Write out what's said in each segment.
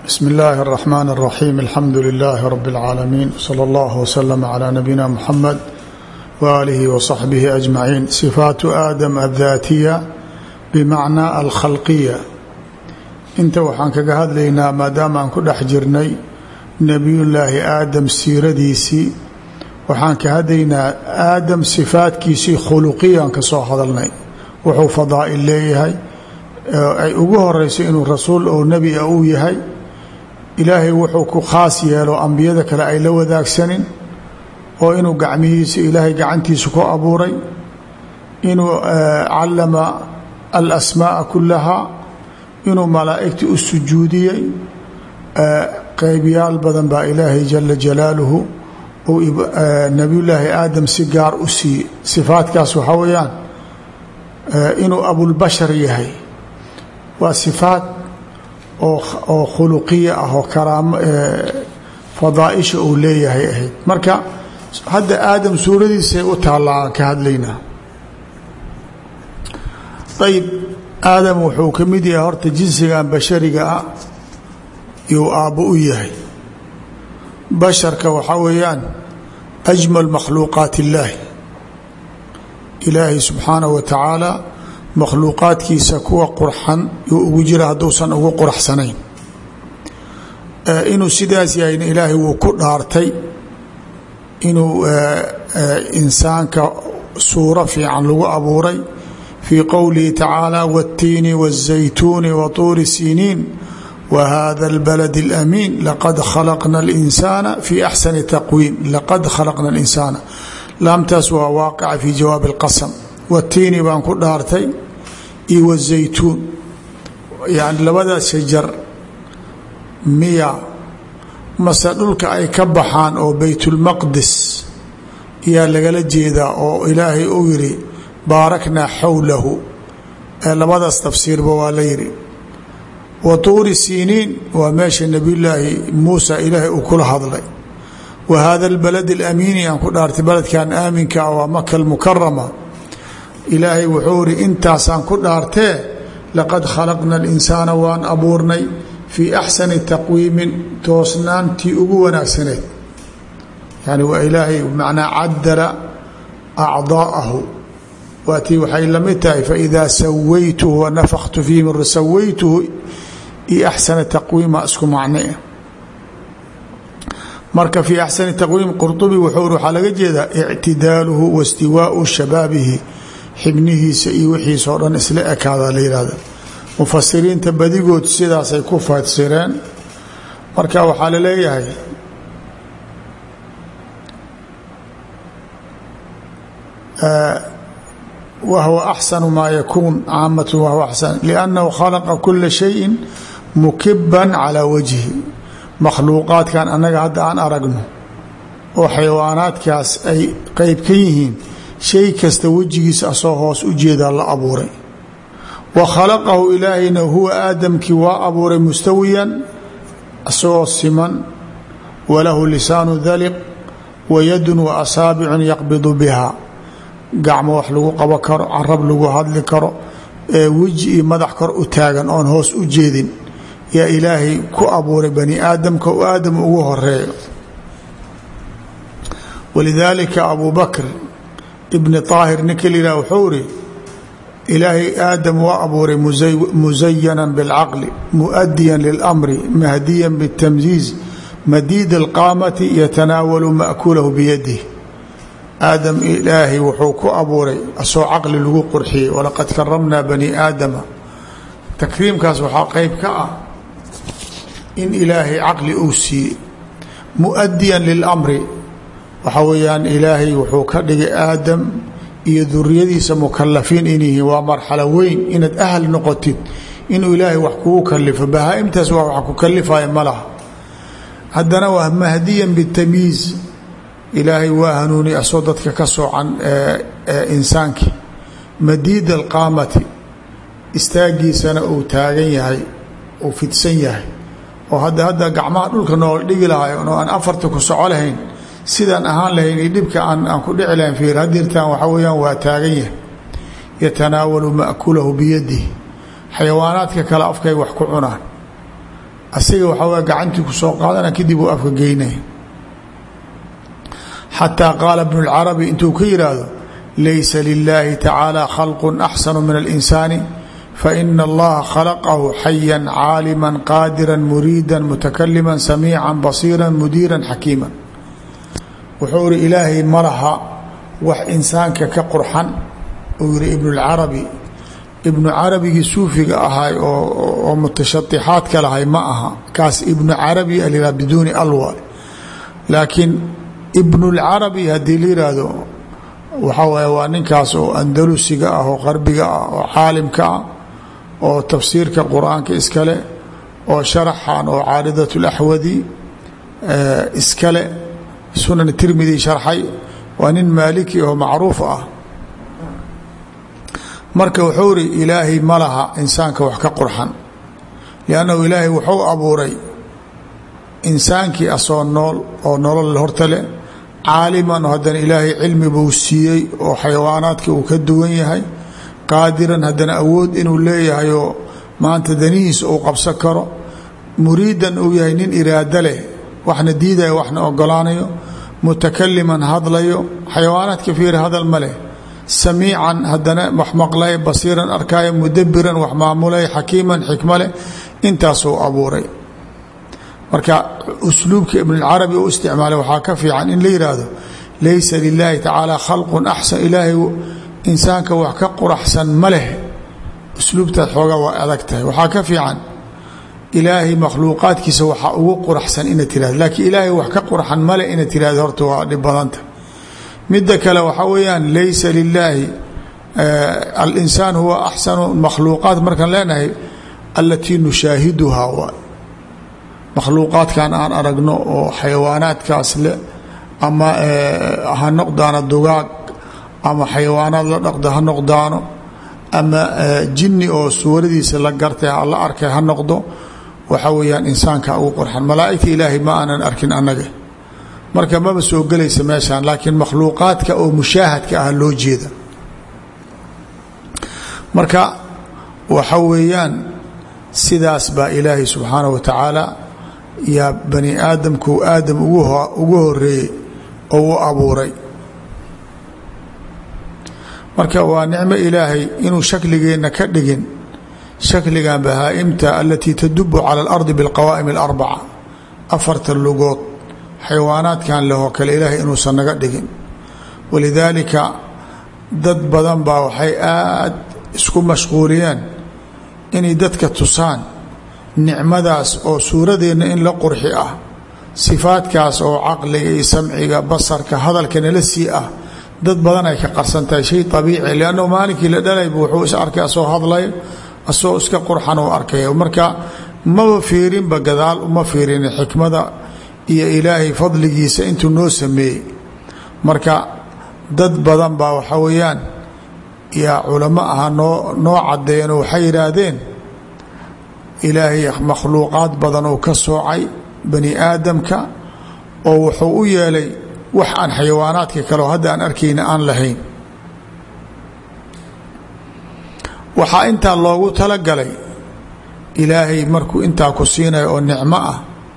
بسم الله الرحمن الرحيم الحمد لله رب العالمين صلى الله وسلم على نبينا محمد وآله وصحبه أجمعين صفات آدم الذاتية بمعنى الخلقية inta waxaan kaga hadlaynaa maadaama aan ku dhex jirnay nebiyullaahi aadam siiradiisii waxaan ka hadlaynaa aadam sifaadkiisii khuluqiyaan ka soo hadalnay wuxuu fadaa'il leeyahay ay ugu horeyso inuu rasuul oo nebi ah uu yahay ilaahay wuxuu ku khaas yeelo ambiyada kale ay la wadaagsanin oo inuu gacmihiisa ilaahay gacantiisa ku abuuray inuu callama alasmaa'a kullaha inuu malaa'igta u sujuudiyey qeybyaal badan baa ilaahay jala jalaaluhu uu nebiyullaahi aadam si gaar u siiyey sifaadkaas waxaa weeyaan inuu abulbashar yahay waa sifaad oo khuluqiya ah oo karaamo fadaaisha uu leeyahay ahayd marka hadda aadam suuradiisay u taallaa aan ka hadlaynaa ayb aadam wuxuu ka mid yahay horta jinsigan bashariga ah iyuu aabbo u yahay basharka waxaa weeyaan ajmal makhluuqaat illaahi ilaahay subxaanahu wa tacaala makhluuqaadkiisa kuwa qurxan yuu ugu jira hadduusan ugu quraxsanayn inuu sidaas yahayna ilaahay wuu ku dhaartay inuu insaanka suuro fiican lagu abuuray fii qowlihi tacaala wاtiini wالzaytuuni watuuri siniin whada اlbalad اlamiin laqad khalaqna اlinsaana fii axsani taqwiim laqad khalaqna اlinsaana laamtaas waa waaqica fii jawaabi اlqasm watiini baan ku dhaartay iyo wazaytuun yani labadaas shajar miya mase dhulka ay ka baxaan oo baytulmaqdis ayaa lagala jeedaa oo ilaahay uu yidhi baaraknaa xawlahu labadaas tafsiirba waa la yidhi wa tuuri siniin waa meesha nebiyullaahi muusa ilaahay uu kula hadlay wa hada albalad alamiini aan ku dhaartay baledkan aaminka ah waa maka almukarama ilaahay wuxuu ihi intaasaan ku dhaartee laqad khalaqna alinsaana waan abuurnay fii axsani taqwiimin toosnaantii ugu wanaagsaneed yani waa ilaahay macnaa cadala acdaa'ahu waatii waxay la mid tahay faidaa sawaytuhu wanafaktu fiihi min sawaytuhu iyo axsana taqwiima isku macnee marka fii axsani taqwiim qurطubi wuxuu waxaa laga jeedaa ictidaaluhu wastiwaau shabaabihi xibnihiisa iyo wixiisa oo dhan isla ekaadaa la yihahda mufasiriinta badigood sidaasay ku fasireen marka waxaa la leeyahay wahwa axsanu maa yakuun caamatu wahwa axsan liannahu khalaqa kula shayin mukiban calaa wajhi makhluuqaadkan annaga hadda aan aragno oo xayawaanaadkaas ay qeyb ka yihiin shay kasta wejigiisa asoo hoos u jeedaa la abuuray wa khalaqahu ilaahayna huwa aadamkii waa abuuray mustawiyan asagoo siman walahu lisaanu daliq wa yadun wa asaabicun yaqbidu biha gacmo wax lagu qabo karo carab lagu hadli karo weji iyo madax kor u taagan oon hoos u jeedin yaa ilaahay ku abuuray bani aadamka oo aadam ugu horeeyo walidaalika abu bakr ibni طaahir ninka la yihah wuxuu iri ilaahay aadam waa abuuray musayanan biاlcaqli muadiyan lilamri mahdiyan bاtamyiiz madiid اlqaamati yatanaawalu ma'kulahu biyadih aadam ilaahay wuxuu ku abuuray asoo caqli lagu qurxiyey walaqad karamnaa bani aadama takriimkaas waxaa qeyb ka ah in ilaahay caqli uu siiyey muadiyan lilamri waxaa weeyaan ilaahay wuxuu ka dhigay aadam iyo duriyadiisa mukalafiin in yihiin waa marxalo weyn inaad ahal noqotid inuu ilaahay wax kugu kalifo bahaa-imtaas waa wax ku kalifaya ma laha haddana waa mahdiyan bitamyiiz ilaahay waa hanuuni asoo dadka ka soocan insaankii madiid alqaamati istaagiisana uu taagan yahay uu fidsan yahay oo hadda gacmaha dhulka nool dhigi lahay oo aan afarta ku soco lahayn sidaan ahaan lahayn iyo dhibka aan ku dhici lahayn fiir hadirtaan waxaa weeyaan waa taagan yahay yatanaawalu ma'kulahu biyadihi xayawaanaadka kale afkay wax ku cunaan asiga waxaa way gacantii ku soo qaadana kadib uu afka geynaya xataa qaala ibnu اlcarabi intuu ka yidhaahdo laysa lilahi tacaalى khalq axsanu min اlinsaani faina allaha khalaqahu xaya caalima qaadira muriida mutakalima samiica basiira mudiira xakiima wuxuu ihi ilaahay ma laha wax insaanka ka qurxan uu yihi ibnu اlcarabi ibnu carabigii suufiga ahay oo mutashaطixaadka lahay ma aha kaas ibnu carabi alaa biduuni alwa laakiin ibnu اlcarabi haddii la yihahdo waxaa waay waa ninkaas oo andalusiga ah oo qarbiga ah oo caalimka ah oo tafsiirka qur-aanka iskale oo sharaxan oo caaridat اlaxwadi iskale sunan tirmidi sharxay waa nin maaliki oo macruuf ah marka wuxuu iri ilaahay ma laha insaanka wax ka qurxan liannahu ilaahay wuxuu abuuray insaankii asoo nool oo nolol horta leh caaliman haddana ilaahay cilmi buu siiyey oo xayawaanaadka uu ka duwan yahay qaadiran haddana awood inuu leeyahay oo maanta danihiisa uu qabsan karo muriidan uu yahay nin iraado leh waxna diidayo waxna ogolaanayo mutakaliman hadlayo xayawaanaadka fiir hadal ma leh samiican haddana wax maqlay basiiran arkaayo mudabiran wax maamulay xakiiman xikmo leh intaasuu abuuray marka usluubka ibn اlcarabi u isticmaalay waxaa ka fiican in la yidhaahdo laysa lilahi tacaala khalqun axsan ilaahay insaanka wax ka quraxsan ma leh usluubtaad xoogaa waa adag tahay waxaa ka fiican ilaahay makhluuqaadkiisa waxaa ugu quraxsan inaad tirahdo laakiin ilaahay wax ka qurxan male inaad tirahdo horta waa dhib badanta midda kale waxaa weeyaan laysa lilaahi alinsaan huwa axsanu makhluuqaat markaan leenahay alatii nushaahiduhaa waay makhluuqaadkan aan aragno oo xayawaanaadkaas le ama ha noqdaano dugaag ama xayawaanaad la dhaqda ha noqdaano ama jinni oo suuradiisa la gartay la arkay ha noqdo waxaa weeyaan insaanka ugu qurxan malaa'igta ilaahay ma aanan arkin annaga marka maba soo gelaysa meeshaan laakiin makhluuqaadka oo mushaahadka ah loo jeeda marka waxa weeyaan sidaas baa ilaahay subxaanahu wa tacaala yaa bani aadamku aadam ugu horeeyey oo u abuuray marka waa nicmo ilaahay inuu shakligeenna ka dhigin shakligan bahaa'imta alatii tadubu cala alardi bilqawaa'im alarbaca afarta lugood xayawaanaadkan lehoo kale ilaahay inuusan naga dhigin walidaalika dad badan baa waxay aad isku mashquuliyeen inay dadka tusaan nicmadaas oo suuradeenna in la qurxi ah sifaadkaas oo caqliga iyo samciga basarka hadalka nala sii ah dad badan ay ka qarsan tahay shay abiici liannahu maalinkii la dhalayba wuxuu is arkay asoo hadlay asoo iska qurxan u arkaya marka maba fiirinba gadaal uma fiirin xikmada iyo ilaahay fadligiisa intuu noo sameeyey marka dad badan baa waxaa weeyaan yaa culamo aha noo caddeeyeenoo waxay yidhaahdeen ilaahay makhluuqaad badan oo ka soocay bani aadamka oo wuxuu u yeelay wax aan xayawaanaadka kaleo hadda aan arkayna aan lahayn waxaa intaa loogu talagalay ilaahay markuu intaa ku siinayo oo nicmo ah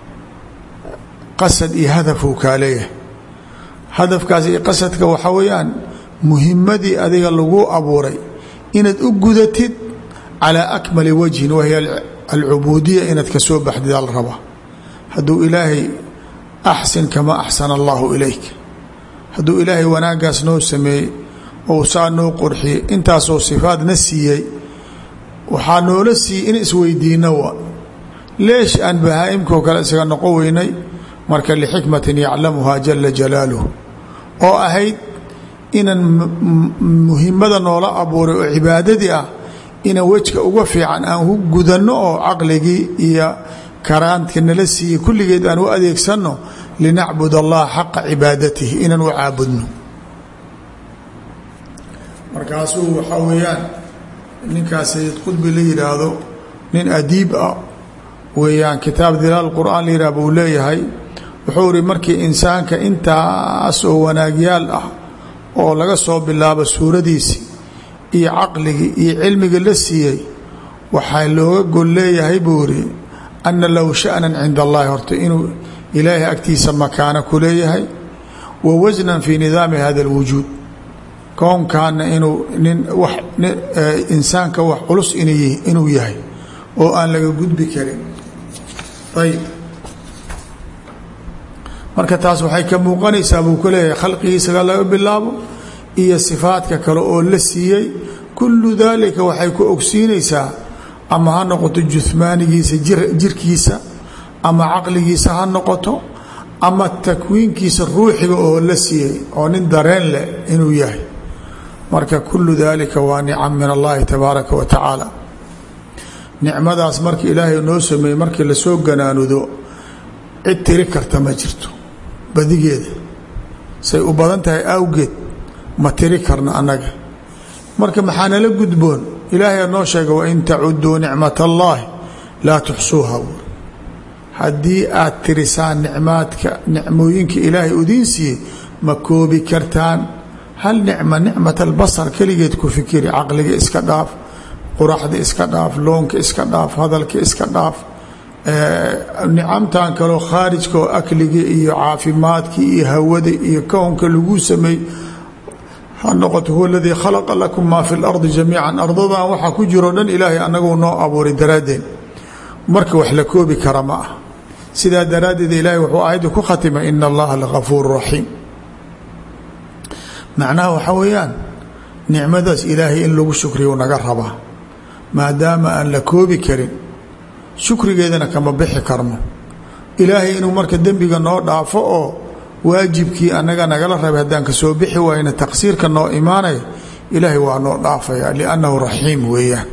qasad iyo hadafuu kaa leeyahay hadafkaas iyo qasadka waxaa weeyaan muhimadii adiga lagu abuuray inaad u gudatid calaa akmali wajhin wahiya alcubuudiya inaad ka soo baxdidaa la rabaa hadduu ilaahay axsin kamaa axsana allahu ilayk hadduu ilaahay wanaagaas noo sameeyey ou saa noo qurxiyey intaasoo sifaadna siiyey waxaa noola siiyey in isweydiinno wa leesh aan bahaa'imkoo kale isaga noqon weynay marka lixikmatin yaclamuhaa jala jalaaluhu oo ahayd inaan muhimada noola abuuray oo cibaadadii ah inaan wejka uga fiican aan ku gudanno oo caqligii iyo karaanka nala siiyey kulligeed aan u adeegsanno linacbud allaha xaqa cibaadatihi inaan u caabudno markaasuu waxaa weeyaan ninkaas sayid qudbi la yidhaahdo nin adiib ah weeyaan kitaab dilaal qur'aan la yidhah buu leeyahay wuxuu ihi markii insaanka intaas oo wanaagyaal ah oo laga soo bilaabo suuradiisii iyo caqligii iyo cilmigii la siiyey waxaa looga gol leeyahay buu ihi ana lahu sha'nan cinda allahi horta inuu ilaahay agtiisa makaano ku leeyahay wa wasnan fii nidaami hada alwujuud kownkaana inuu insaanka wax culus inuu yahay oo aan laga gudbi karin. ayb marka taas waxay ka muuqanaysaa buu ku leeyahay khalqigiisaga laga bilaabo iyo sifaadka kale oo la siiyey kullu daalika waxay ku ogsiinaysaa ama ha noqoto juhmaanigiisa jirkiisa ama caqligiisa ha noqoto ama takwiinkiisa ruuxiga oo la siiyey oo nin dareen leh inuu yahay. marka kullu daalika waa nicam min allahi tabaaraka wa tacaala. nicmadaas marka ilaahay noo sameeyey markii lasoo ganaanudo cid tiri karta ma jirto, badigeeda say u badan tahay awgeed ma tiri karno annaga. marka maxaa nala gudboon? ilaahay noo sheega wain tacuduu nicmat allaahi laa tuxsuuha. haddii aad tirisaan nicmooyinka ilaahay udiin siiyey ma koobi kartaan. hal nicma nicmat albasar keligeed ku fikiri, caqliga iska dhaaf, quraxda iska dhaaf, loonka iska dhaaf, hadalka iska dhaaf, nicamtan kaloo khaarijka oo akliga iyo caafimaadkii iyo hawada iyo kownka lagu sameey ha noqoto huwa aladii khalaqa lakum maa fi lardi jamiican. ardadan waxaa ku jiro dhan ilaahay anaguu noo abuuray daraaddeed, marka wax la koobi kara ma ah. sidaa daraaddeed ilaahay wuxuu aayadda ku khatimay ina allaha lagafuur raxiim. macnaha waxaa weeyaan nicmadaas ilaahay in lagu shukriyo naga rabaa, maadaama aan la koobi karin shukrigeedana kama bixi karno. ilaahay inuu marka dembiga noo dhaafo oo waajibkii annaga nagala rabay haddaan ka soo bixi waayna taqsiirka noo imaanaya ilaahay waa noo dhaafaya liannahu raxiim weeyaan.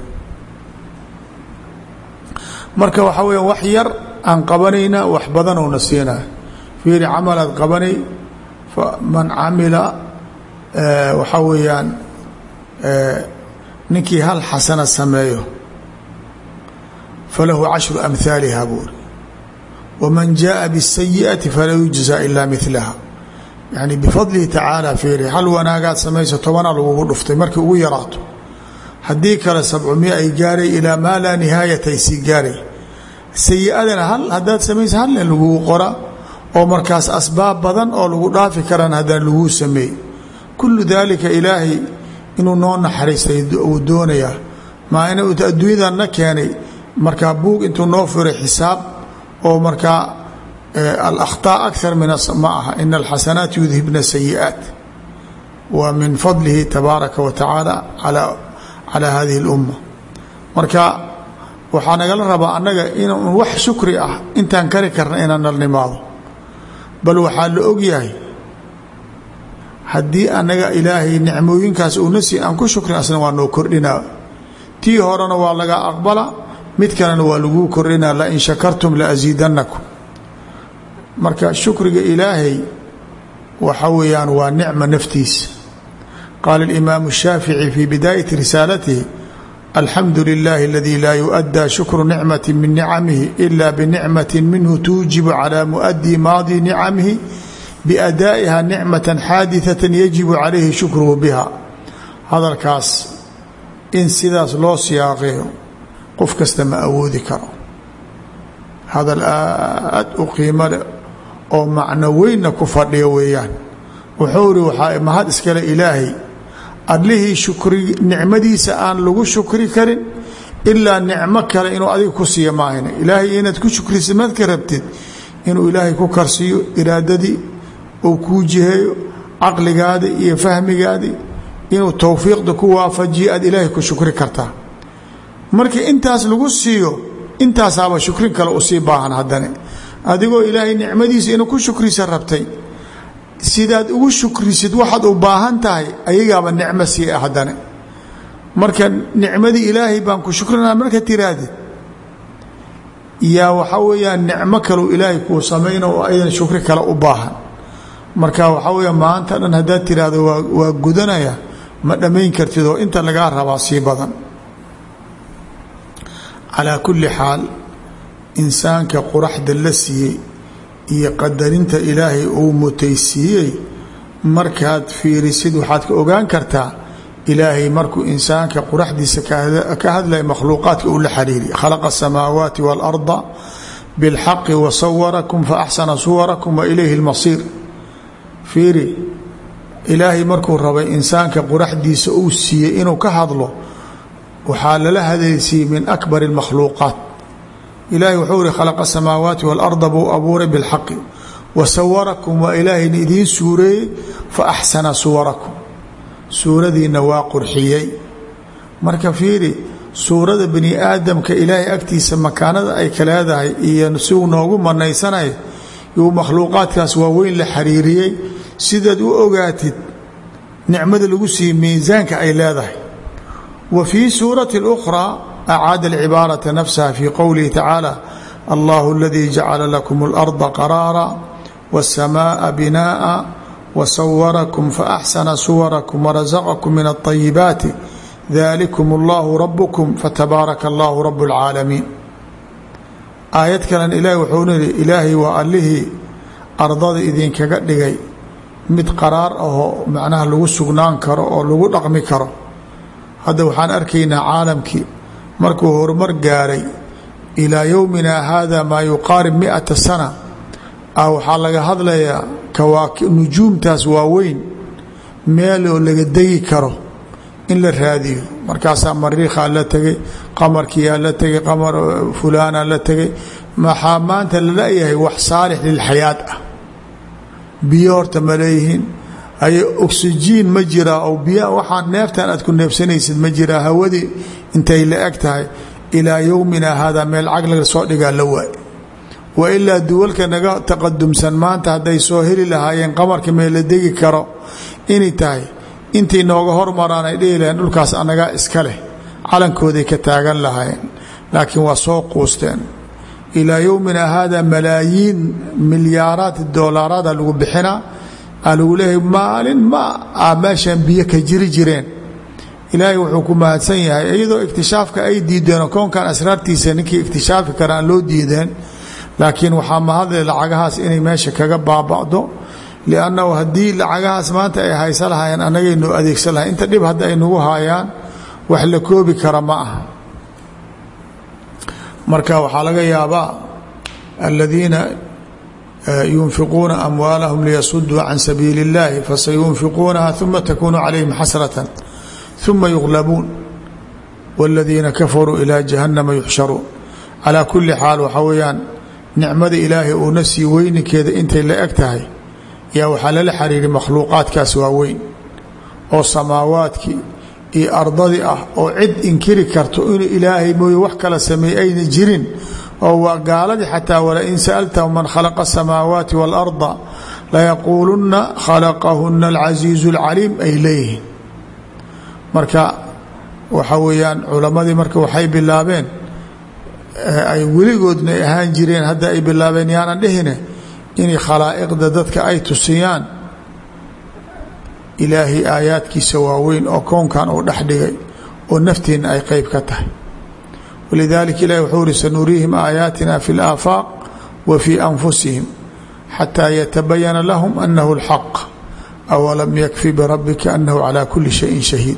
marka waxaa weeyaan wax yar aan qabanaynaa wax badanowna siinaya. fiiri camalaad qabanay man camila waxaa weeyaan ninkii hal xasana sameeyo falahu cashru amhaaliha buuri waman jaءa bالsayiئati falaa yujزى ilaa milaha. yani bifadlihi tacaala fiiri hal wanaagaad samayso 10 lagugu dhuftay markii ugu yaraato, haddii kale 700 ay gaaray ilaa maa laa nihaayata ay sii gaaray. sayi-adana hal haddaad samayso hal in lagugu qora oo markaas asbaab badan oo lagu dhaafi karaan haddaan laguu sameey. kullu daalika ilaahay inuu noo naxariistay uu doonayaa maa ina adduunyadan na keenay markaa buug intuu noo furay xisaab oo markaa alأkhطاء أكثر min ma aha ina الxasanaat yudhibna الsayiئaaت wa min fadlihi tabaaraka wa tacaala calى hadihi الأumة. marka waxaa nagala rabaa annaga in wax shukri ah intaan kari karna inaan nalnimaado, bal waxaa la ogyahay haddii annaga ilaahay nicmooyinkaas uuna sii aan ku shukrin asna waa noo kordhinaa. tii horena waa laga aqbala, mid kalena waa laguu kordhinaa lain shakartum laasiidanakum. marka shukriga ilaahay waxa weeyaan waa nicma naftiisa. qaala اlimaamu الshaafiعي fii bidaayati risaalatihi alxamdu lilahi اladii laa yuؤadى shukru nicmati min nicamihi ila binicmati minhu tuujibu calى muؤdii maadi nicamihi biadaa'iha nicmata xaadiثaة yajibu calayhi shukruhu biha. hadalkaas in sidaas loo siyaaqeeyo qof kasta ma awoodi karo. hadal aad u qiimo leh oo macno weynna ku fadhiyo weeyaan. wuxuu iri waxaa mahad iskale ilaahay allihii shukri nicmadiisa aan lagu shukri karin ilaa nicmo kale inuu adiga ku siiya maahayna. ilaahay inaad ku shukrisid madka rabtid inuu ilaahay ku karsiiyo iraadadii uu kuu jiheeyo caqligaadi iyo fahmigaadii inuu towfiiqda ku waafajiyo aad ilaahay ku shukri kartaa. markii intaas lagu siiyo intaasaaba shukrin kale usii baahan. haddana adigoo ilaahay nicmadiisa inuu ku shukrisa rabtay sidaad ugu shukrisid waxaad u baahan tahay ayagaaba nicmo sii ah. haddana marka nicmadii ilaahay baan ku shukrinaa marka tiraahdi yaa waxaa weeyaan nicmo kaleu ilaahay kuu samayno oo aydan shukri kale u baahan. marka waxaa weya maanta dhan haddaad tiraahdo waa gudanaya ma dhammayn kartid oo inta lagaa rabaa sii badan. calaa kulli xaal insaanka quraxda la siiyey iyo qadarinta ilaahay uu mutaysiiyey markaad fiirisid waxaad ka ogaan kartaa ilaahay markuu insaanka quraxdiisa ka hadlaya makhluuqaadka uu la xariiri khalaqa asamaawaati waalarda biاlxaqi wasawarakum faaxsana suwarakum wa ilayhi اlmasiir. fiiri, ilaahay markuu rabay insaanka quraxdiisa uu siiyey inuu ka hadlo waxaa lala hadaysiiyey min akbar اlmakhluuqaat. ilaahay wuxuu ihi khalaqa asamaawaati waalarda buu abuuray bilxaqi wasawarakum waa ilaahayna idiin suureeyey faaxsana suwarakum, suuradiina waa qurxiyey. marka fiiri, suurada bani aadamka ilaahay agtiisa makaanada ay ka leedahay iyo si uu noogu manaysanay yuu makhluuqaadkaas waaweyn la xariiriyey sidaad u ogaatid nicmada lagu siiyey miisaanka ay leedahay. wa fii suurati اlأkhraa acaada alcibaarata nafsaha fii qowlihi tacaala allahu aladii jacala lakum اlarda qaraara wالsamaaa binaaءa wasawarakum faaxsana suwarakum warazaqakum min الطayibaati dalikum اllahu rabkum fatabaaraka allahu rab اlcaalamiin. aayad kalen ilaahi wuxuu yihi ilaahay waa allihii ardada idinkaga dhigay mid qaraar ahoo macnaha lagu sugnaan karo oo lagu dhaqmi karo. hadda waxaan arkaynaa caalamkii markuu horumar gaaray ilaa yowmina hada maa yuqaarib 100 sana waxaa laga hadlayaa nujuumtaas waaweyn meel oo laga degi karo in la raadiyo. markaasaa mariikhaa la tegay, qamarkiyaa la tegay, qamar fulaana la tegay. maxaa maanta laleeyahay wax saalix lilxayaat ah? biyo horta ma leeyihiin, ay oksijiin ma jiraa oo biya waxaan neeftan aad ku neefsanaysid ma jiraa? hawadii intay la eg tahay ilaa yowmina hada meel cag laga soo dhigaa la waay. wa ilaa duwalka naga taqadumsan maanta hadday soo heli lahaayeen qamarka meel la degi karo inay tahay intii nooga hormaraan ay dhihi laheen dhulkaas anagaa iska leh, calankooday ka taagan lahaayeen. laakiin waa soo quusteen. ilaa yowmina hada malaayiin milyaaraad doolaaraada lagu bixinaa lagu leeyahay maalin ma meeshan biyo ka jiri jireen. ilaahay wuxuu ku mahadsan yahay iyadoo iktishaafka ay diideen koonkan asraartiisa ninkii ikhtishaafi kara aan loo diideen, laakiin waxaa mahadle lacagahaas inay meesha kaga baaba'do. liannahu haddii lacagahaas maanta ay haysa lahaayeen annagay noo adeegsan lahay. inta dhib hadda ay nagu haayaan wax la koobi kara ma aha. marka waxaa laga yaabaa aladiina yunfiquuna amwaalahum liyasuduu can sabiili اllahi fasayunfiquunaha uma takunu calayhim xasratan uma yuglabuun wاladiina kafaruu ilaa jahannama yuxsharuun. calaa kuli xaal waxaa weeyaan nicmada ilaahay uuna sii weyninkeeda intay la eg tahay yaa waxaa lala xariiray makhluuqaadkaas waaweyn oo samaawaadkii iyo ardadii ah oo cid inkiri karto inuu ilaahay mooye wax kala sameeyey ayna jirin. oo waa gaaladii xataa walain sa'altahum man khalaqa asamaawaati waalarda layaquulunna khalaqahuna alcasiizu alcaliim ay leeyihiin. marka waxa weeyaan culammadii marka waxay bilaabeen ay weligoodna ahaan jireen hadda ay bilaabeen yaanan dhihine inay khalaa'iqda dadka ay tusiyaan ilaahay aayaadkiisa waaweyn oo kownkan uu dhex dhigay oo nafteenna ay qeyb ka tahay. walidaalika ilahi wuxuu ihi sanuriihim aayaatina fi اlaafaaq wa fii anfusihim xataa yatabayana lahum anahu اlxaq awalam yakfi birabbika anahu calaa kuli shayin shahiid.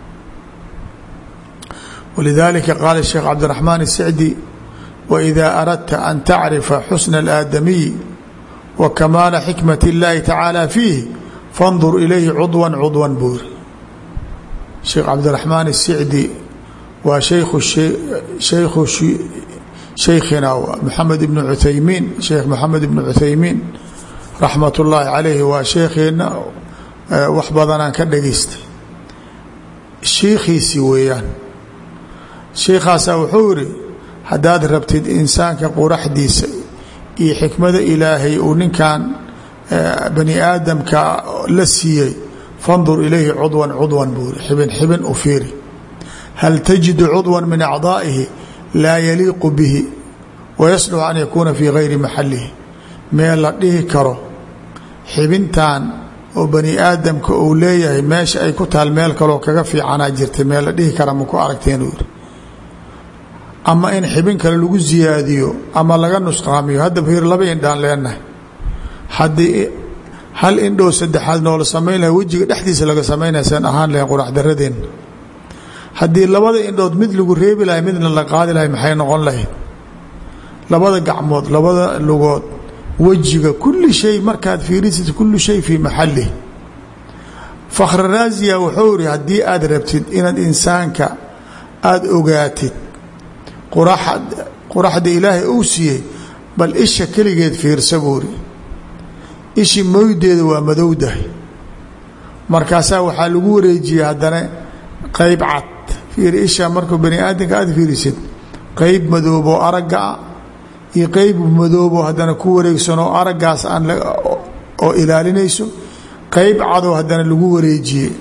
walidaalika qaala sheekh cabdiraxmaan الsacdi waإida aradta an tacrifa xusna اlaadamiyi wa kamaala xikmat اllahi tacaala fiihi fandur ilayhi cudwan cudwan buuri. sheekh cabdiraxmaan الsacdi waa shaykhu shaykhina maxamed ibnu cuthaymiin, sheekh maxamed ibnu cuthaymiin raxmat ullaahi calayhi waa sheekheena wax badanaan ka dhageystay. shiikhiisii weeyaan. shiikhaasaa wuxuu yidhi haddaad rabtid insaanka quraxdiisa iyo xikmada ilaahay uu ninkan bani aadamka la siiyey fandur ilayhi cudwan cudwan buuri, xibin xibin u fiiri. hal tajidu cudwa min acdaa'ihi laa yaliiqu bihi wayasluxu an yakuuna fii gayri maxalihi. meel la dhihi karo xibintan oo bani aadamka uu leeyahay meesha ay ku taal meel kaloo kaga fiicanaa jirta, meel la dhihi kara maku aragteen uu yidhi. ama in xibin kale lagu ziyaadiyo ama laga nusqaamiyo. hadda fiir laba indhaan leenahay, haddii hal indhow saddexaad noola samayn lahay wejiga dhexdiisa laga samaynaysan ahaan lahayn qurax daradeenna. haddii labada indhood mid lagu reebi lahay midna la qaadi lahay maxay noqon lahayd? labada gacmood labada lugood wejiga kulli shay markaad fiirisid kullu shay fii maxalih. Fakhri Raaziya wuxuu iri haddii aad rabtid inaad insaanka aada ogaatid quraxda ilaahay uu siiyey bal isha keligeed fiirsa buuri, ishi moydeeda waa madowdahay, markaasaa waxaa lagu wareejiyey haddana qeyb cad. fiiri isha markuu bani aadamka aada fiirisid qeyb madooboo aragga ah iyo qeyb madooboo haddana ku wareegsanoo araggaas aan oo ilaalinayso, qeyb cadoo haddana lagu wareejiyey.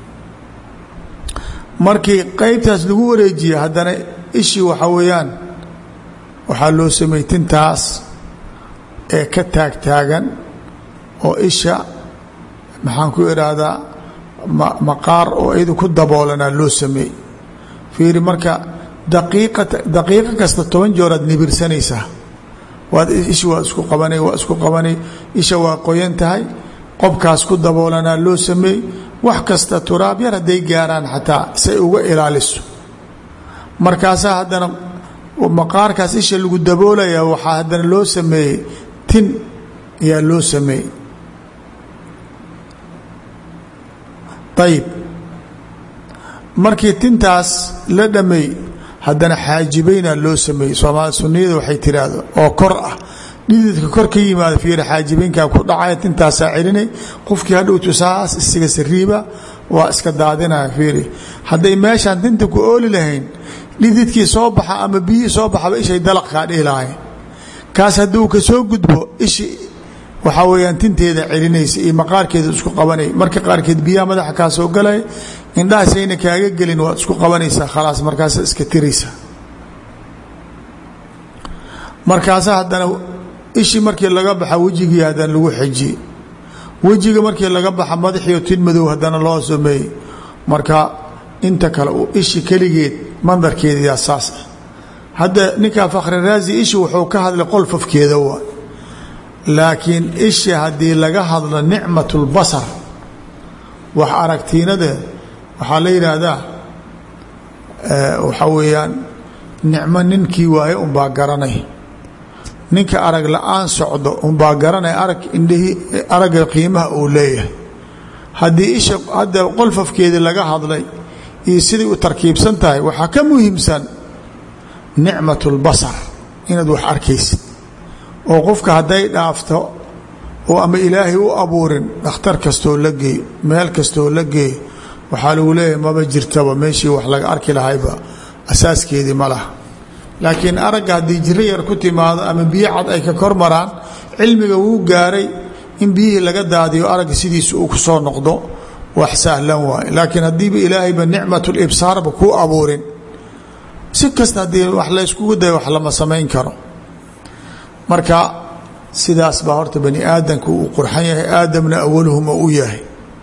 markii qeybtaas lagu wareejiyey haddana ishii waxa weeyaan waxaa loo sameeyey tintaas ee ka taagtaagan oo isha maxaan ku idhaahdaa maqaar oo iyadu ku daboolanaa loo sameeyey. fiiri marka daqiiqo kasta 10 jooraad nibirsanaysaa, ishi waa isku qabanay isha waa qoyan tahay, qobkaas ku daboolanaa loo sameeyey. wax kasta turaab yar hadday gaaraan xataa say uga ilaaliso, markaasaa haddana maqaarkaas isha lagu daboolaya waxaa haddana loo sameeyey tin ayaa loo sameeyey. ayib markii tintaas la dhameey haddana xaajibayna loo sameeyey. soomaali sunniyada waxay tiraahdo oo kor ah, dhididka kor ka yimaada fiir xaajibaynkaa ku dhacaya tintaasaa celinay, qofkii hadhowtu saas isaga sariiba waa iska daadinaya. fiiri hadday meeshaan tinta ku ooli lahayn dhididkii soo baxa ama biyihii soo baxaba ishay dalaq kaa dhihi lahayn. kaas hadduu ka soo gudbo ishi waxaa weeyaan tinteeda celinaysa iyo maqaarkeeda isku qabanay. marka qaarkeed biyaha madaxa kaa soo galaya indhahasayna kaaga gelin waad isku qabanaysaa khalaas, markaasa iska tiraysa. markaasaa haddana ishii markii laga baxa wejigii haddana lagu xejiyey, wejiga markii laga baxa madaxiio tin madow haddana loo sameeyey. marka inta kale ishi keligeed mandarkeediyaa saas ah. hadda ninkaa Fakhri Raazi ishi wuxuu ka hadlay qolfafkeeda waa, laakiin ishi haddii laga hadlo nicmatulbasar wax aragtiinadeed waxaa la yidhaahdaa waxaa weeyaan nicmo ninkii waaye unbaa garanay, ninka arag la-aan socdo unbaa garanay aragga qiimaha uu leeyahay. haddii isha hadda qolfafkeedii laga hadlay iyo siday u tarkiibsan tahay waxaa ka muhiimsan nicmatulbasar inaad wax arkaysid. oo qofka hadday dhaafto oo ama ilaahay u abuurin dhakhtar kastoo la geeyo meel kastoo la geeyo waxaa lagu leeyahay maba jirtaba meeshii wax laga arki lahayba asaaskeedii ma laha. laakiin aragga haddii jiro yar ku timaado ama biyo cad ay ka kor maraan cilmiga wuu gaaray in biyihii laga daadiyo aragga sidiisa uu ku soo noqdo wax sahlan waaye. laakiin haddiiba ilaahayba nicmatulibsaarba kuu abuurin si kasta haddii wax layskugu dayo wax lama samayn karo. marka sidaas baa horta bani aadamka uu qurxan yahay, aadamna awaluhum oo u yahay.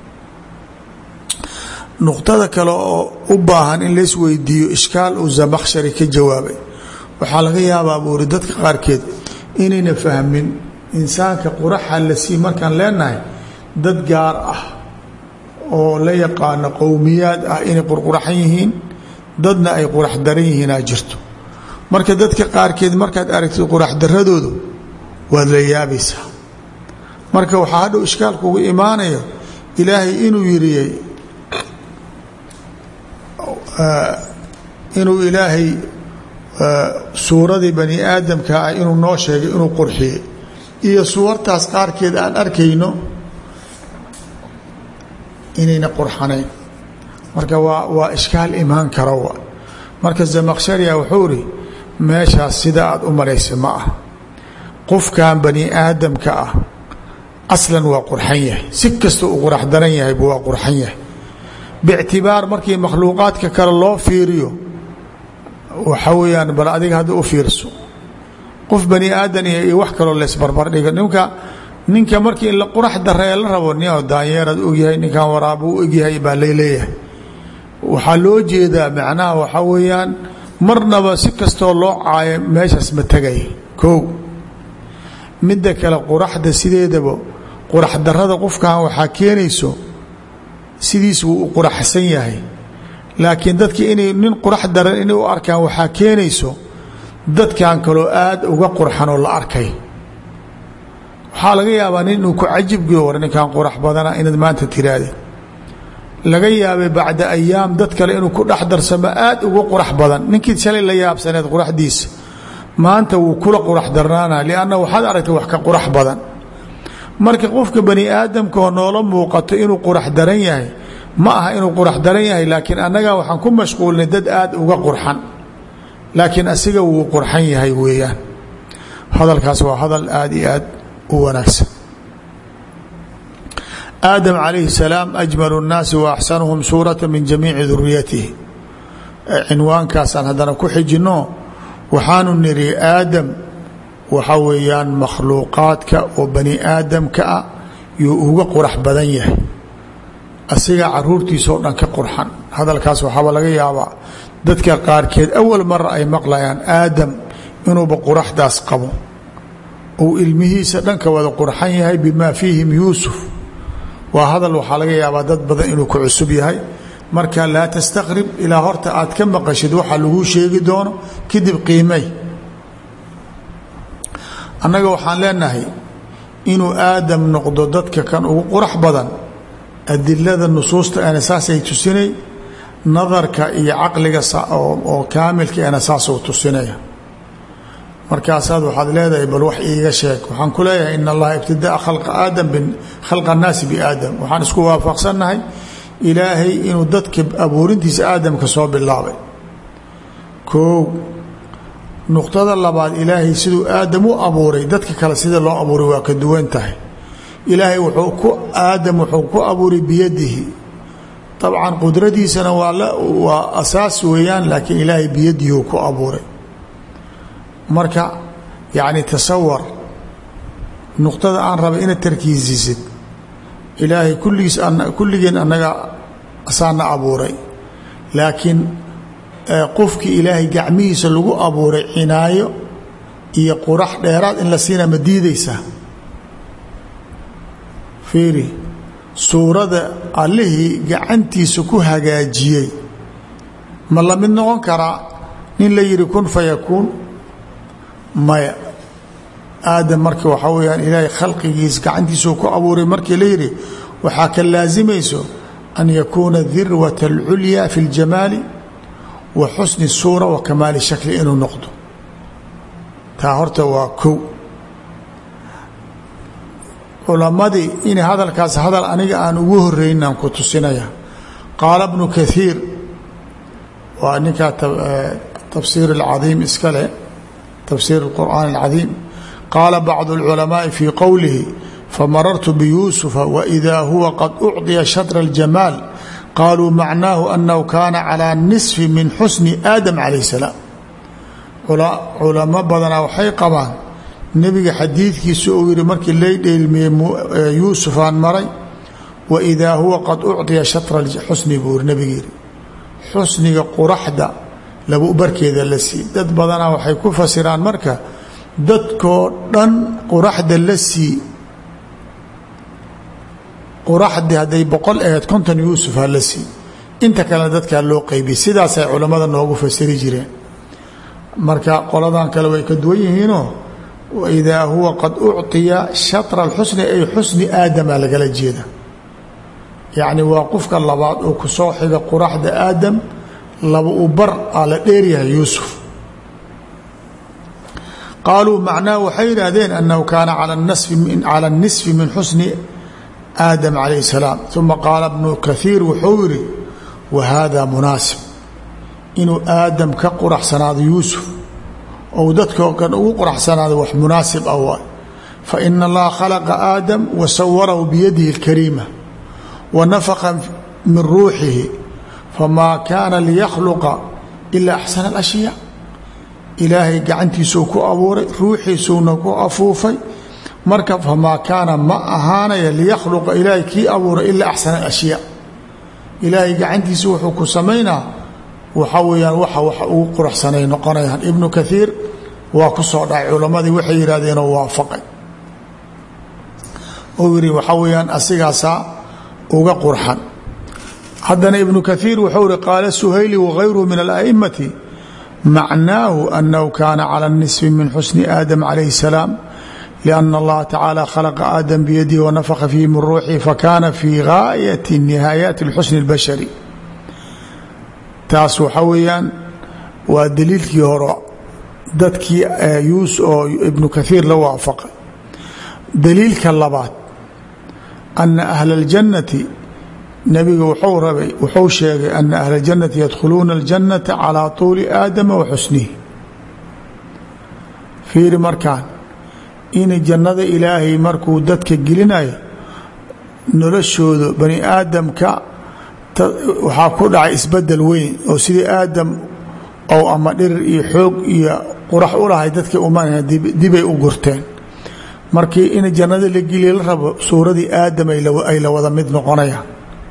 nuqtada kale oo u baahan in lays weydiiyo ishkaal uu Zamakhshari ka jawaabay, waxaa laga yaabaa buuri dadka qaarkeed inayna fahmin insaanka quraxa la sii markaan leenahay dad gaar ah oo la yaqaano qowmiyaad ah inay qurquraxan yihiin, dadna ay qurax daran yihiinaa jirto. marka dadka qaarkeed markaad aragtid qurax daradoodu waad la yaabaysaa. marka waxaa hadhow ishkaalku ugu imaanayo ilaahay inuu ilaahay suuradii bani aadamka ah inuu noo sheegay inuu qurxiyey iyo suwartaas qaarkeed aan arkayno inayna qurxanayn. marka waa ishkaal imaan kara wa. marka Zamakhshariya wuxuu iri meeshaas sida aad u malaysa ma ah, qofkan bani aadamka ah aslan waa qurxan yahay, si kasta uu qurax daran yahayba waa qurxan yahay. bictibaar markii makhluuqaadka kale loo fiiriyo waxa weeyaan bal adiga hadda u fiirso qof bani aadan iyo wax kaloo leesbarbar dhiga. ninka markii la qurax daree la rabo nin daanyeerad ogyahay, ninkan waraaba u egyahay baa leeyahay. waxaa loo jeedaa macnaha waxaa weeyaan marnaba si kastoo loo caayo meeshaas ma tegay. kow midda kale quraxda sideedaba qurax darada qofkan waxaa keenayso sidiis wuu u quraxsan yahay, laakiin dadki inay nin qurax daran inay u arkaan waxaa keenayso dadkan kaloo aada uga qurxan oo la arkay waxaa laga yaabaa nin inuu ku cajibgiyo war ninkan qurax badana inaad maanta tiraahdeed laga yaabay bacda ayaam dad kale inuu ku dhex darsamo aada uga qurax badan ninkii shalay la yaabsaneed quraxdiisa maanta wuu kula qurax darnaana lianna waxaad aragtay wax ka qurax badan marka qofka bani aadamka oo noola muuqato inuu qurax daran yahay ma aha inuu qurax daran yahay laakiin annaga waxaan ku mashquulnay dad aada uga qurxan laakiin asiga wuu qurxan yahay weeyaan hadalkaas waa hadal aada iyo aad u wanaagsan aadam calayhi salaam ajmalu nnaasi wa axsanuhum suurata min jamiici duriyatihi cinwaankaasaan haddana ku xijino waxaanu niri aadam waxa weeyaan makhluuqaadka oo bani aadamka ah yuu uga qurax badan yahay asiga caruurtiisoo dhan ka qurxan hadalkaas waxaaba laga yaabaa dadka qaarkeed awal mara ay maqlayaan aadam inuuba quraxdaas qabo uu ilmihiisa dhanka wada qurxan yahay bimaa fiihim yuusuf waa hadal waxaa laga yaabaa dad badan inuu ku cusub yahay marka laa tastaqrib ilaa horta aad ka maqashid waxa laguu sheegi doono kadib qiimay annaga waxaan leenahay inuu aadam noqdo dadka kan ugu qurax badan adilada nusuusta ana saasay tusinay nadarka iyo caqliga oo kaamilka ana saasuu tusinaya markaasaad waxaad leedahay bal wax iiga sheeg waxaan ku leeyahay in allaha ibtidaa khalqa annaasi biaadam waxaan isku waafaqsannahay ilaahay inuu dadka abuurintiisa aadamka soo bilaabay koow nuqtada labaad ilaahay siduu aadam u abuuray dadka kale sida loo abuuray waa ka duwan tahay ilaahay aadam wuxuu ku abuuray biyadihi dabcan qudradiisana waa asaas weeyaan laakiin ilaahay biyadihi ku abuuray marka yacni tasawar nuqtada aan raba inaad tarkiisisid ilaahay kulligeen annaga asaana abuuray laakiin qofkii ilaahay gacmihiisa lagu abuuray cinaayo iyo qurax dheeraad in la siina ma diidaysaa fiiri suurada allihii gacantiisa ku hagaajiyey ma la mid noqon karaa nin la yidhi kun fayakuun maya aadam marka waxaa weyaan ilaahay khalqigiis gacantiisuu ku abuuray markii la yidhi waxaa ka laasimayso an yakuuna dirwata alculyaa fi اljamaali wa xusni الsuura wa kamaali shakli inuu noqdo taa horta waa kow culamadii in hadalkaas hadal aniga aan ugu horeynaan ku tusinaya qaala bnu kaiir waa ninkaa tafsiir اlcadiim iska leh tafsiir اlqur'aan اlcadiim qaala bacdu اlculamaaءi fii qowlihi famarartu biyuusufa waإida huwa qad ucطiya shatra اljamaal qaaluu macnaahu anahu kaana calىa nisfi min xusni aadam calayh الsalaam culamo badanaa waxay qabaan nebiga xadiidkiisa uu yihi markii lay dheelmiyey yuusufaan maray waidaa huwa qad ucطiya shatra xusni buu yiri nebiga yihi xusniga quraxda laba barkeeda la sii dad badanaa waxay ku fasiraan marka dadkoo dhan quraxda la sii quraxdii hadday 100 aheed 50 yuusuf ha la sii inta kalena dadkaa loo qeybiyey sidaasay culammada noogu fasiri jireen marka qoladan kale way ka duwan yihiinoo waidaa huwa qad ucطiya shatra اlxusni ay xusni aadama lagala jeeda yacni waa qofka labaad oo ku soo xiga quraxda aadam laba u bar aa la dheeryahay yuusuf qaaluu macnaahu waxay yidhaahdeen annahu kaana cala الnisfi min xusni aadam calayh الsalaam uma qaala bnu kaiir wuxuu yihi wa hada munaasib inuu aadam ka quraxsanaado yuusuf ou dadkoo kan ugu quraxsanaado wax munaasib ah waay faina allaha khalaqa aadam wa sawarahu biyadihi اlkariima wa nafaqa min ruuxihi famaa kaana liyakhluqa ilaa axsana اlashyaa ilaahay gacantiisuu ku abuuray ruuxiisuuna ku afuufay marka famaa kaana ma ahaanaya liyakhluqa ilaahay kii abuuray ilaa axsana alashyaa ilaahay gacantiisa wuxuu ku samaynaa waxaa weeyaan waxa ugu quruxsanay noqonayaan ibnu kaiir waa ku soo dhacay culammadii waxay yidhahdeenoo waafaqay oo yidhi waxaa weeyaan asigaasaa uga qurxan haddana ibnu kaiir wuxuu ihi qaala suhayli wagayruhu min ala'immati macnaahu أنhu kana calى النصف min xusن آadم عalayه السلام لأن اllaha tacaalى khلqa aadم byadihi ونafka fiihi min ruuxi fakana fii gaayaة نihaayaat الxusن الbashri. taas waxa weeyaan waa daliilkii hore dadkii oo ibnu kahiir la waafaqay. daliilka labaad ana أhla الjannati nabiga wuxuu sheegay ana ahla اljannati yadkhuluuna اljannata calىa طuuli aadama wa xusnihi. fiiri markaan in jannada ilaahay markuu dadka gelinayo noloshooda bani aadamka waxaa ku dhacay isbedel weyn oo sidii aadam ou ama dhirir iyo xoog iyo qurax u lahay dadka umanaya dibay u gurteen. markii in jannada la geliya la rabo suuradii aadam ay la wada mid noqonayaan.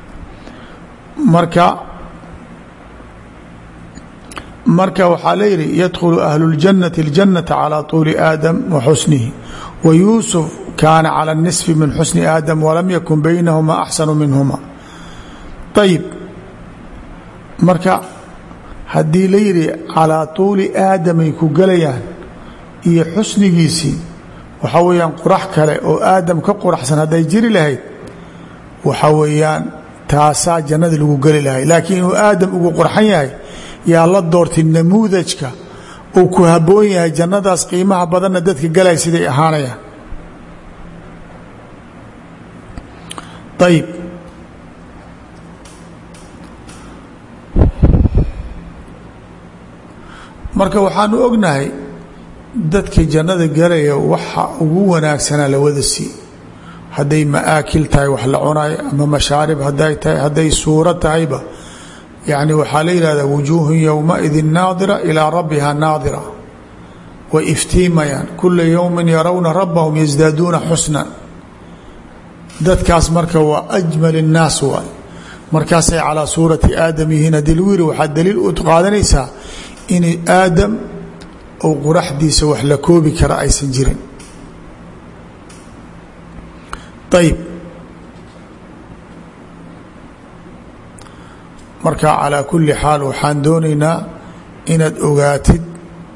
marka waxaa la yidhi yadkhulu ahlu اljannati اljannata calىa طuuli aadam wa xusnihi wa yuusuf kaana calى الnisfi min xusni aadam walam yakun baynahuma axsanu minhuma. ayib marka haddii la yidhi calىa طuuli aadamay ku gelayaan iyo xusnigiisii waxaa weeyaan qurax kale oo aadam ka quraxsan hadday jiri lahayd waxa weeyaan taasaa jannada lagu geli lahay. laakiin inuu aadam ugu qurxan yahay yaa la doortay namuudajka uu ku haboon yahay jannadaas qiimaha badanna dadka galay siday ahaanayaan. ayib marka waxaanu ognahay dadka jannada galaya waxa ugu wanaagsanaa la wada sii. hadday maaakil tahay wax la cunaayo ama mashaarib haday tahay hadday suuro tahayba yani waxaa la yihahdaa wujuuhun yowmaidin naadira ilaa rabbiha naadira way iftiimayaan kula yowmin yarawna rabbahum yasdaaduuna xusnan. dadkaas marka waa ajmal الnaas waay markaasay calaa suurati aadam yihiin. haddii lagu yihi waxaad daliil u qaadanaysaa in aadam ou quraxdiisa wax la koobi kara aysan jirin. ayb marka calaa kuli xaal waxaan doonaynaa inaad ogaatid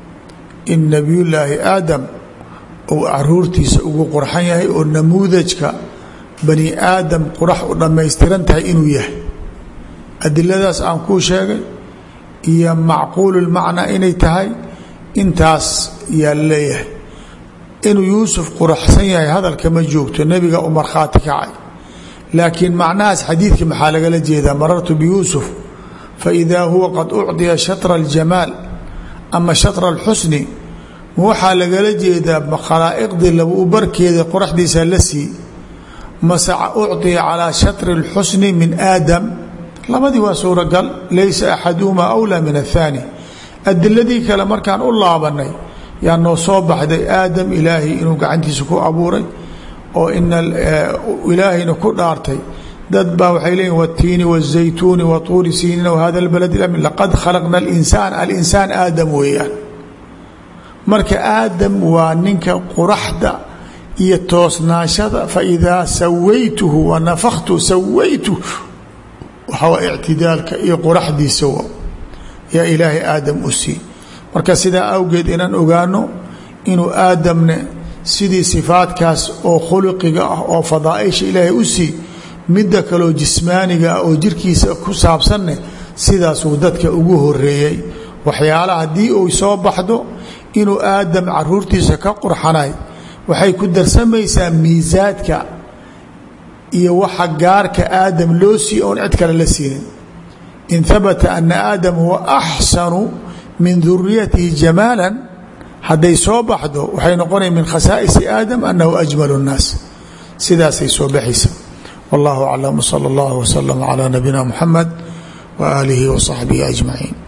in nebiyullaahi aadam uu caruurtiisa ugu qurxan yahay oo namuudajka bani aadam qurax u dhammaystiran tahay inuu yahay. adiladaas aan kuu sheegay iyo macquululmacnaa inay tahay intaas yaa leeyahay. inuu yuusuf quraxsan yahay hadalka ma joogto, nebiga u markhaati kacay. laakiin macnahaas xadiidka maxaa lagala jeedaa? marartu biyuusuf faidaa huwa qad ucطiya shatra اljamaal ama shatra اlxusni, waxaa lagala jeedaa khalaa'iqdii laba u barkeeda qoraxdiisa la sii mase ucطiya calىa shatri اlxusni min aadam. labadii waa suuragal, laysa axaduhumaa أwlىa min الثaani. adiladii kale markaan u laabanay yaa noo soo baxday aadam ilaahay inuu gacantiisa ku abuuray oo ilaahayna ku dhaartay. dad baa waxay leeyihin wالtiini wالzaytuuni wطuuri siiniina whada اlbalad اlamin laqad khalaqna اlinsaan. alinsaan aadam weeyaan. marka aadam waa ninka quraxda iyo toosnaashada. faidaa sawaytuhu wanafaktu sawaytuh waxaa ictidaalka iyo quraxdiisa yaa ilaahay aadam u sii. marka sidaa awgeed inaan ogaano inuu aadamne sidii sifaadkaas oo khuluqiga ah oo fadaaisha ilaahay u sii, midda kaloo jismaaniga ah oo jirkiisa ku saabsanne sidaasuu dadka ugu horeeyey. waxyaalaha haddii uu soo baxdo inuu aadam caruurtiisa ka qurxanay waxay ku darsamaysaa miisaadka iyo waxa gaarka aadam loo sii oon cid kale la siinin. in habata ana aadam huwa axsanu min duriyatihi jamaalan hadday soo baxdo waxay noqonaya min khasaa'isi aadam anahu ajmal الnaas. sidaasay soo baxaysa. wallahu aclam. salى اllah wslm calى nabiyina muxamed wa aalihi wa صaxbihi ajmaciin.